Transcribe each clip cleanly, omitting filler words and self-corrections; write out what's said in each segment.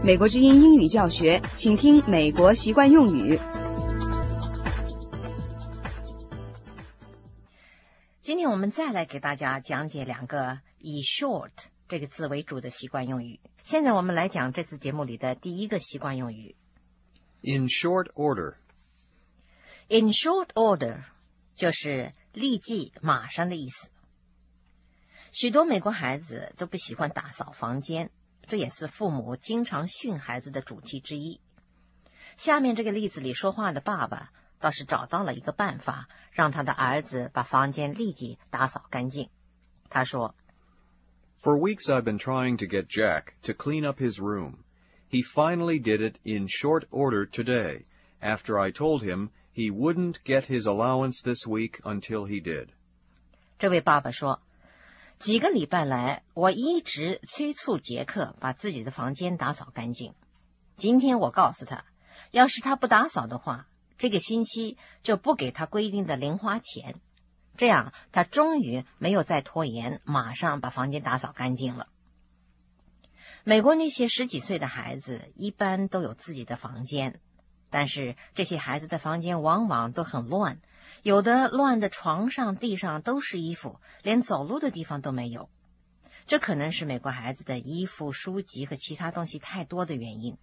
美国之音英语教学，请听美国习惯用语。 今天我们再来给大家讲解两个以 short 这个字为主的习惯用语。现在我们来讲这次节目里的第一个习惯用语。 In short order. In short order 就是立即马上的意思。许多美国孩子都不喜欢打扫房间，这也是父母经常训孩子的主题之一。下面这个例子里说话的爸爸倒是找到了一个办法，让他的儿子把房间立即打扫干净。他说 For weeks I've been trying to get Jack to clean up his room. He finally did it in short order today, after I told him he wouldn't get his allowance this week until he did. 这位爸爸说，几个礼拜来，我一直催促杰克把自己的房间打扫干净。今天我告诉他，要是他不打扫的话，这个星期就不给他规定的零花钱。这样他终于没有再拖延，马上把房间打扫干净了。美国那些10几岁的孩子一般都有自己的房间，但是这些孩子的房间往往都很乱，有的乱的床上地上都是衣服，连走路的地方都没有。这可能是美国孩子的衣服、书籍和其他东西太多的原因。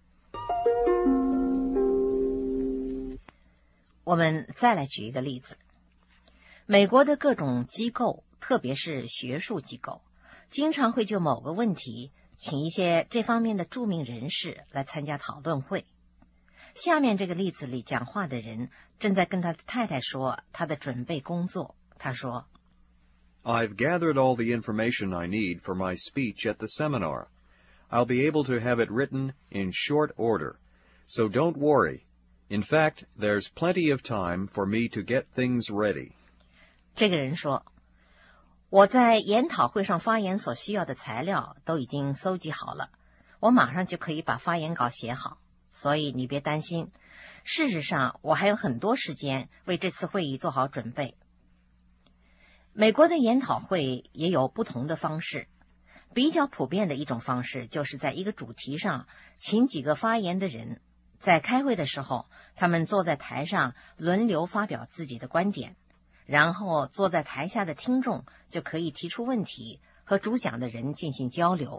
我们再来举一个例子。美国的各种机构，特别是学术机构，经常会就某个问题请一些这方面的著名人士来参加讨论会。下面这个例子里讲话的人正在跟他的太太说他的准备工作。他说 I've gathered all the information I need for my speech at the seminar. I'll be able to have it written in short order, so don't worry. In fact, there's plenty of time for me to get things ready. 这个人说，我在研讨会上发言所需要的材料都已经搜集好了，我马上就可以把发言稿写好，所以你别担心。事实上，我还有很多时间为这次会议做好准备。美国的研讨会也有不同的方式，比较普遍的一种方式就是在一个主题上请几个发言的人，在开会的时候，他们坐在台上轮流发表自己的观点，然后坐在台下的听众就可以提出问题，和主讲的人进行交流。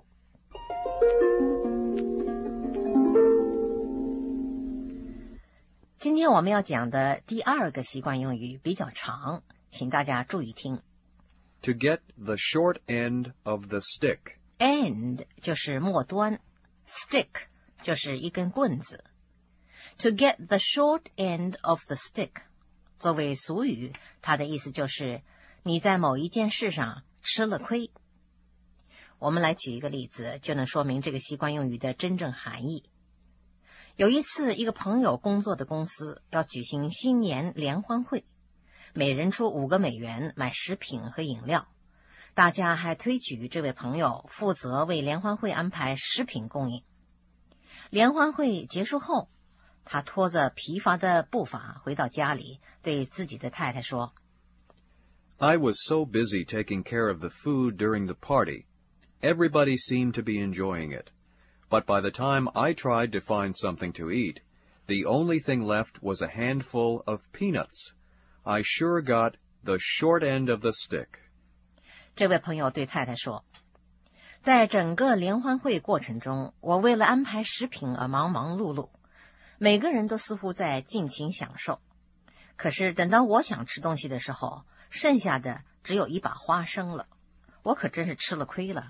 今天我们要讲的第二个习惯用语比较长，请大家注意听。 To get the short end of the stick. End 就是末端， stick 就是一根棍子。To get the short end of the stick 作为俗语，它的意思就是你在某一件事上吃了亏。我们来举一个例子，就能说明这个习惯用语的真正含义。有一次，一个朋友工作的公司要举行新年联欢会，每人出5个美元买食品和饮料，大家还推举这位朋友负责为联欢会安排食品供应。联欢会结束后，他拖着疲乏的步伐回到家里，对自己的太太说 I was so busy taking care of the food during the party. Everybody seemed to be enjoying it. But by the time I tried to find something to eat, the only thing left was a handful of peanuts. I sure got the short end of the stick. 这位朋友对太太说，在整个联欢会过程中，我为了安排食品而忙忙碌碌，每个人都似乎在尽情享受。可是等到我想吃东西的时候，剩下的只有一把花生了，我可真是吃了亏了。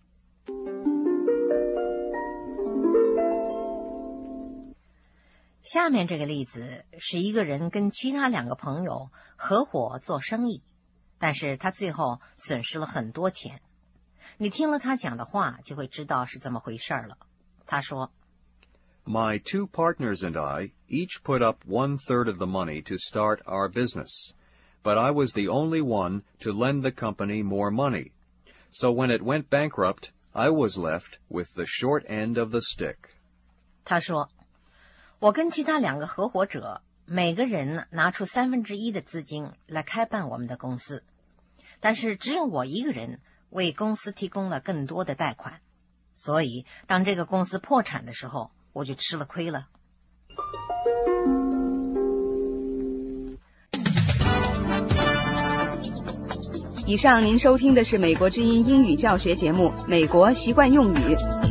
下面这个例子是一个人跟其他2个朋友合伙做生意，但是他最后损失了很多钱。你听了他讲的话，就会知道是怎么回事了。他说 My 2 partners and I each put up 1/3 of the money to start our business, but I was the only one to lend the company more money. So when it went bankrupt, I was left with the short end of the stick. 他说，我跟其他2个合伙者，每个人拿出1/3的资金来开办我们的公司，但是只有我一个人为公司提供了更多的贷款， 所以当这个公司破产的时候，我就吃了亏了。 以上您收听的是美国之音英语教学节目《美国习惯用语》。